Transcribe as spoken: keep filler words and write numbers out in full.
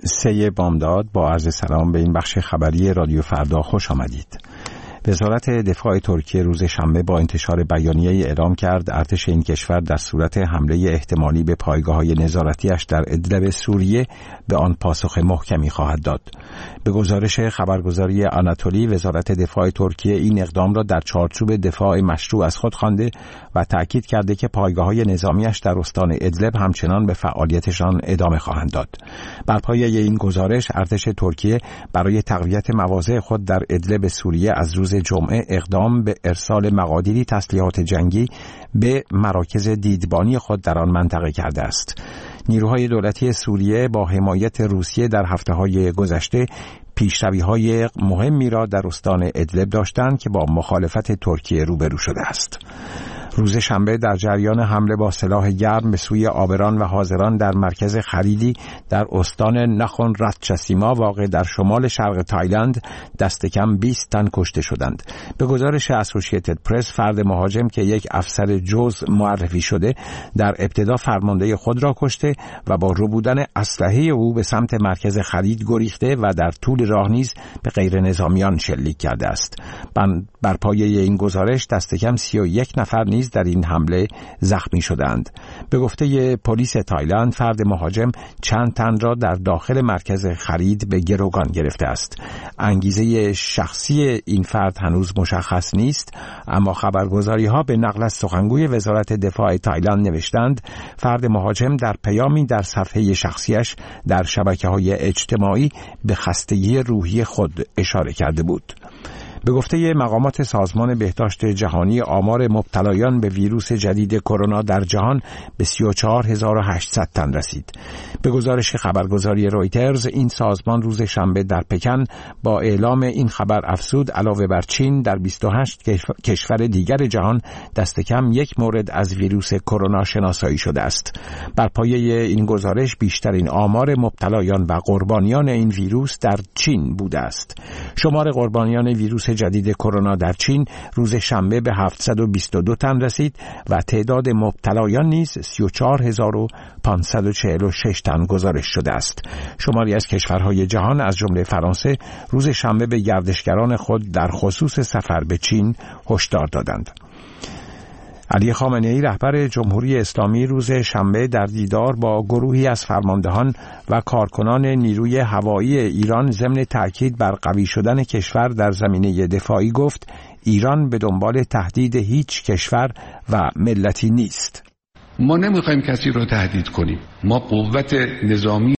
سی بامداد، با عرض سلام به این بخش خبری رادیو فردا خوش آمدید. وزارت دفاع ترکیه روز شنبه با انتشار بیانیه‌ای اعلام کرد ارتش این کشور در صورت حمله احتمالی به پایگاه‌های نظارتی‌اش در ادلب سوریه به آن پاسخ محکمی خواهد داد. به گزارش خبرگزاری آناتولی، وزارت دفاع ترکیه این اقدام را در چارچوب دفاع مشروع از خود خوانده و تأکید کرده که پایگاه‌های نظامی‌اش در استان ادلب همچنان به فعالیتشان ادامه خواهند داد. بر پایه این گزارش، ارتش ترکیه برای تقویت مواضع خود در ادلب سوریه از روز جمعه اقدام به ارسال مقادیری تسلیحات جنگی به مراکز دیدبانی خود در آن منطقه کرده است. نیروهای دولتی سوریه با حمایت روسیه در هفته‌های گذشته پیشروی‌های مهمی را در استان ادلب داشتند که با مخالفت ترکیه روبرو شده است. روز شنبه در جریان حمله با سلاح گرم به سوی آبران و حاضران در مرکز خریدی در استان نخون راتچاسیما واقع در شمال شرق تایلند دست کم بیست تن کشته شدند. به گزارش اسوسییتد پرس، فرد مهاجم که یک افسر جز معرفی شده در ابتدا فرمانده خود را کشته و با ربودن اسلحه او به سمت مرکز خرید گریخته و در طول راه نیز به غیر نظامیان شلیک کرده است. بر پایه این گزارش دست کم سی و یک نفر نیز در این حمله زخمی شدند. به گفته پلیس تایلند، فرد مهاجم چند تن را در داخل مرکز خرید به گروگان گرفته است. انگیزه شخصی این فرد هنوز مشخص نیست، اما خبرگزاری‌ها به نقل از سخنگوی وزارت دفاع تایلند نوشتند فرد مهاجم در پیامی در صفحه شخصیش در شبکه‌های اجتماعی به خستگی روحی خود اشاره کرده بود. به گفته مقامات سازمان بهداشت جهانی، آمار مبتلایان به ویروس جدید کرونا در جهان به سی و چهار هزار و هشتصد تن رسید. به گزارش خبرگزاری رویترز، این سازمان روز شنبه در پکن با اعلام این خبر افزود علاوه بر چین در بیست و هشت کشور دیگر جهان دست کم یک مورد از ویروس کرونا شناسایی شده است. بر پایه این گزارش بیشترین آمار مبتلایان و قربانیان این ویروس در چین بوده است. شمار قربانیان ویروس جدید کرونا در چین روز شنبه به هفتصد و بیست و دو تن رسید و تعداد مبتلایان نیز سی و چهار هزار و پانصد و چهل و شش تن گزارش شده است. شماری از کشورهای جهان از جمله فرانسه روز شنبه به گردشگران خود در خصوص سفر به چین هشدار دادند. علی خامنه‌ای، رهبر جمهوری اسلامی، روز شنبه در دیدار با گروهی از فرماندهان و کارکنان نیروی هوایی ایران ضمن تأکید بر قوی شدن کشور در زمینه دفاعی گفت ایران به دنبال تهدید هیچ کشور و ملتی نیست. ما نمیخوایم کسی رو تهدید کنیم. ما قوت نظامی